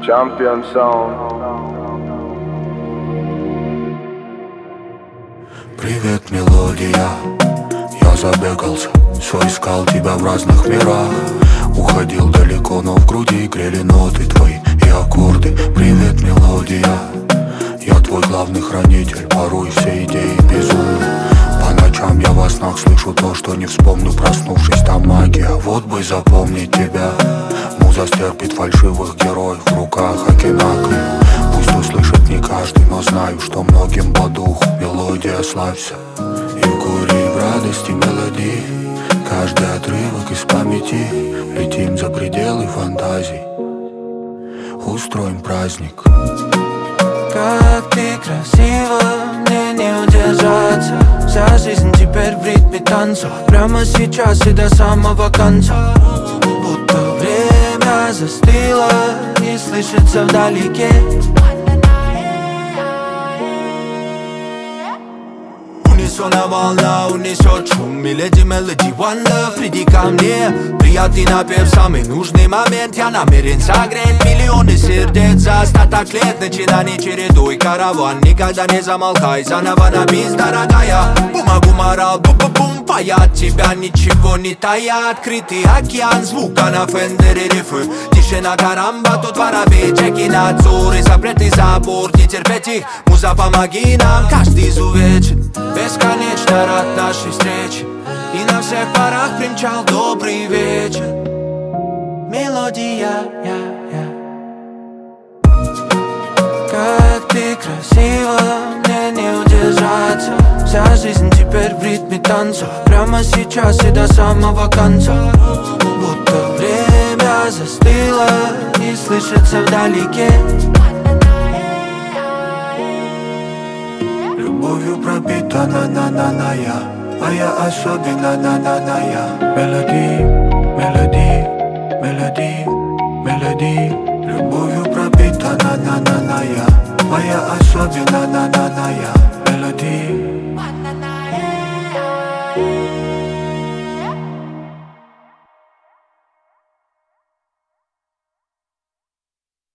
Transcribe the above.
Champion Sound. Привет, мелодия. Я забегался, все искал тебя в разных мирах. Уходил далеко, но в груди грели ноты твои и аккорды. Привет, мелодия. Я твой главный хранитель, порой все идеи безумны. По ночам я во снах слышу то, что не вспомню, проснувшись, там магия. Вот бы запомнить тебя. Муза стерпит фальшивых героев, в руках окинакли. Пусть услышит не каждый, но знаю, что многим по духу. Мелодия, славься. И в горе, и в радости мелодии. Каждый отрывок из памяти. Летим за пределы фантазий. Устроим праздник. Как ты красива, мне не удержаться. Вся жизнь теперь в ритме танца. Прямо сейчас и до самого конца. Будто время застыло и слышится вдалеке. Унисона волна унесет шум. Миледи, мелоди, one love, приди ко мне. Приятный напев, самый нужный момент. Я намерен согреть миллионы сердец за остаток лет. Начинаний чередуй караван. Никогда не замолкай, заново на бис, дорогая. Бумагу морал, бу-бу-бум, паят. Тебя ничего не таят. Открытый океан, звука на фендере рифы. Тишина карамба, тут воробей, чеки надзор и запреты забор. Не терпеть их, муза, помоги нам. Каждый изувечен, бесконечно рад нашей встрече. И на всех парах примчал добрый вечер. Мелодия, Как ты красива, мне не удержаться. Вся жизнь теперь в ритме танца. Прямо сейчас и до самого конца. Будто время застыло и слышится вдалеке. Любовью пропита на-на-на-на-я, а я особенно на-на-на-я. Мелоди, мелоди, мелоди, мелоди. Любовью пропита на-на-на-на-я, а я особенно на-на-на-я. Мелоди.